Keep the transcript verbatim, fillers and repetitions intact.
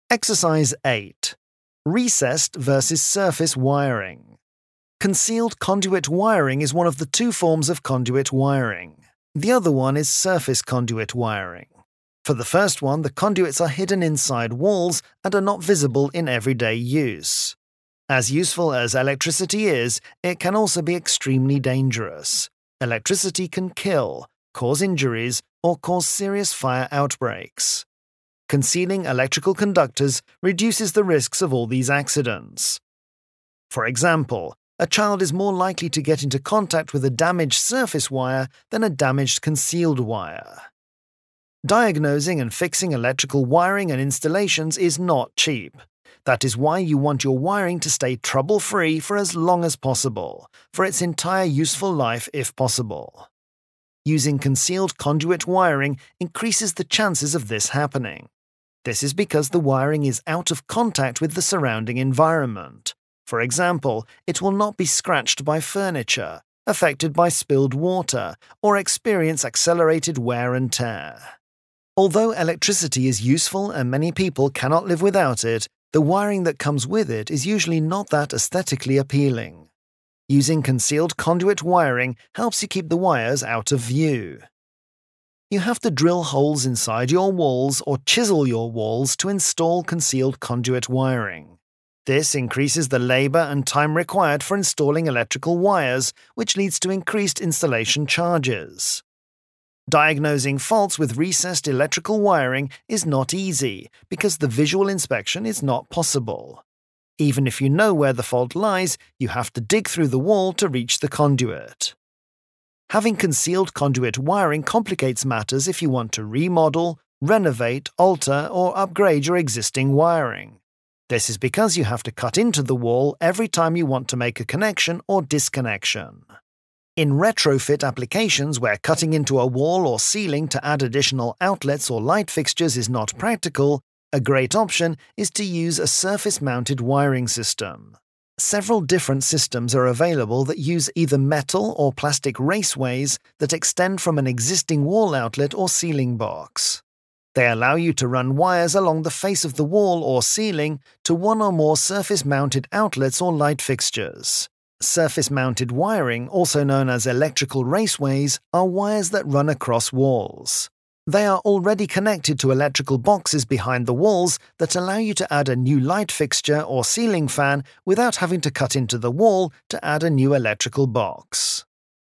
Exercise eight. Recessed versus surface wiring. Concealed conduit wiring is one of the two forms of conduit wiring. The other one is surface conduit wiring. For the first one, the conduits are hidden inside walls and are not visible in everyday use. As useful as electricity is, it can also be extremely dangerous. Electricity can kill, cause injuries, or cause serious fire outbreaks. Concealing electrical conductors reduces the risks of all these accidents. For example, a child is more likely to get into contact with a damaged surface wire than a damaged concealed wire. Diagnosing and fixing electrical wiring and installations is not cheap. That is why you want your wiring to stay trouble-free for as long as possible, for its entire useful life if possible. Using concealed conduit wiring increases the chances of this happening. This is because the wiring is out of contact with the surrounding environment. For example, it will not be scratched by furniture, affected by spilled water, or experience accelerated wear and tear. Although electricity is useful and many people cannot live without it, the wiring that comes with it is usually not that aesthetically appealing. Using concealed conduit wiring helps you keep the wires out of view. You have to drill holes inside your walls or chisel your walls to install concealed conduit wiring. This increases the labor and time required for installing electrical wires, which leads to increased installation charges. Diagnosing faults with recessed electrical wiring is not easy because the visual inspection is not possible. Even if you know where the fault lies, you have to dig through the wall to reach the conduit. Having concealed conduit wiring complicates matters if you want to remodel, renovate, alter, or upgrade your existing wiring. This is because you have to cut into the wall every time you want to make a connection or disconnection. In retrofit applications where cutting into a wall or ceiling to add additional outlets or light fixtures is not practical, a great option is to use a surface-mounted wiring system. Several different systems are available that use either metal or plastic raceways that extend from an existing wall outlet or ceiling box. They allow you to run wires along the face of the wall or ceiling to one or more surface-mounted outlets or light fixtures. Surface-mounted wiring, also known as electrical raceways, are wires that run across walls. They are already connected to electrical boxes behind the walls that allow you to add a new light fixture or ceiling fan without having to cut into the wall to add a new electrical box.